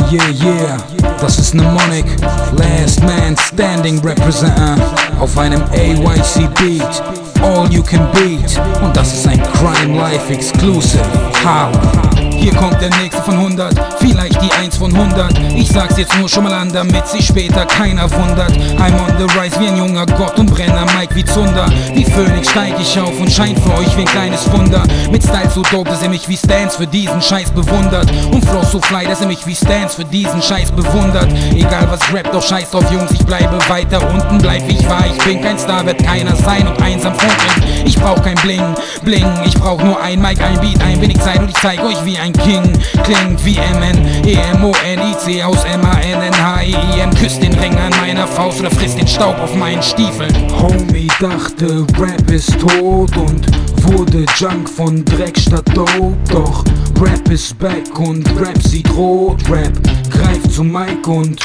Yeah, das ist Mnemonic, Last Man Standing Representer auf einem AYC Beat, All You Can Beat, und das ist ein Crime Life Exclusive. How? Hier kommt der nächste von 100, vielleicht die 1 von 100. Ich sag's jetzt nur schon mal an, damit sich später keiner wundert. I'm on the rise wie ein junger Gott und brenner Mike wie Zunder. Wie Phönix steig ich auf und scheint für euch wie ein kleines Wunder. Mit Style so dope, dass ihr mich wie Stans für diesen Scheiß bewundert. Und Flow so fly, dass ihr mich wie Stans für diesen Scheiß bewundert. Egal was rappt, doch scheiß drauf Jungs, ich bleibe weiter unten, bleib wie ich war. Ich bin kein Star, wird keiner sein und einsam funkeln. Ich brauch kein Bling, ich brauch nur ein Mic, ein Beat, ein wenig Zeit und ich zeig euch wie ein King. Klingt wie MN-EMONIC aus MANNHEIM. Küsst den Ring an meiner Faust oder frisst den Staub auf meinen Stiefeln. Homie dachte, Rap ist tot und wurde Junk von Dreck statt Dope. Doch Rap ist back und Rap sieht rot. Rap greift zum Mic und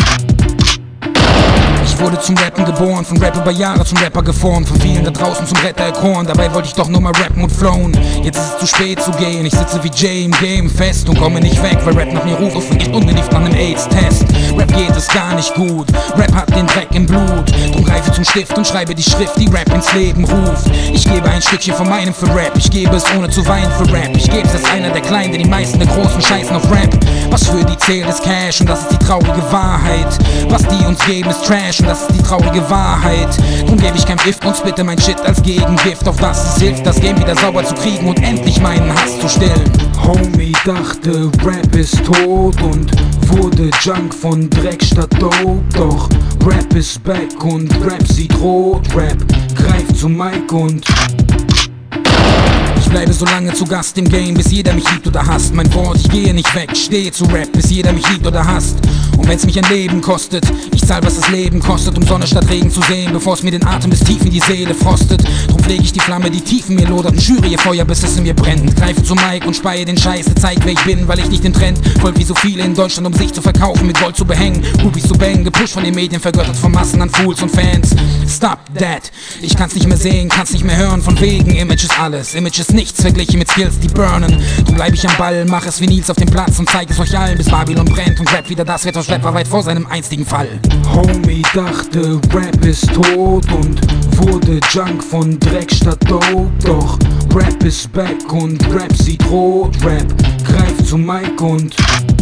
ich wurde zum Rappen geboren, von Rap über Jahre zum Rapper geformt, von vielen da draußen zum Retter erkoren. Dabei wollte ich doch nur mal rappen und flowen. Jetzt ist es zu spät zu gehen, ich sitze wie Jay im Game fest und komme nicht weg, weil Rap nach mir ruft und nicht ungenieft nach einem AIDS-Test. Rap geht es gar nicht gut, Rap hat den Dreck im Blut. Drum greife zum Stift und schreibe die Schrift, die Rap ins Leben ruft. Ich gebe ein Stückchen von meinem für Rap, ich gebe es ohne zu weinen für Rap. Ich gebe es als einer der Kleinen, denn die meisten der Großen scheißen auf Rap. Was für die zählt ist Cash und das ist die traurige Wahrheit. Was die uns geben ist Trash und das ist die traurige Wahrheit. Drum gebe ich kein Gift und spitte mein Shit als Gegengift, auf das es hilft, das Game wieder sauber zu kriegen und endlich meinen Hass zu stillen. Homie dachte, Rap ist tot und wurde Junk von Dreck statt Dope. Doch Rap ist back und Rap sieht rot. Rap greift zum Mic und ich bleibe so lange zu Gast im Game, bis jeder mich liebt oder hasst. Mein Wort, ich gehe nicht weg, stehe zu Rap, bis jeder mich liebt oder hasst. Und wenn's mich ein Leben kostet, ich zahl, was das Leben kostet, um Sonne statt Regen zu sehen, bevor es mir den Atem bis tief in die Seele frostet. Drum pflege ich die Flamme, die tief in mir lodert und schüre ihr Feuer, bis es in mir brennt. Greife zum Mic und speie den Scheiße, zeig wer ich bin, weil ich nicht den Trend folg wie so viele in Deutschland, um sich zu verkaufen, mit Gold zu behängen, Rubies zu bang, gepusht von den Medien, vergöttert von Massen an Fools und Fans. Stop that, ich kann's nicht mehr sehen, kann's nicht mehr hören, von wegen Image ist alles, Image ist nichts verglichen mit Skills, die burnen. Drum bleib ich am Ball, mach es wie Nils auf dem Platz und zeig es euch allen, bis Babylon brennt und Rap wieder das wird aus Rapper weit vor seinem einstigen Fall. Homie dachte, Rap ist tot und wurde Junk von Dreck statt Dope. Doch Rap ist back und Rap sieht rot. Rap greift zum Mic und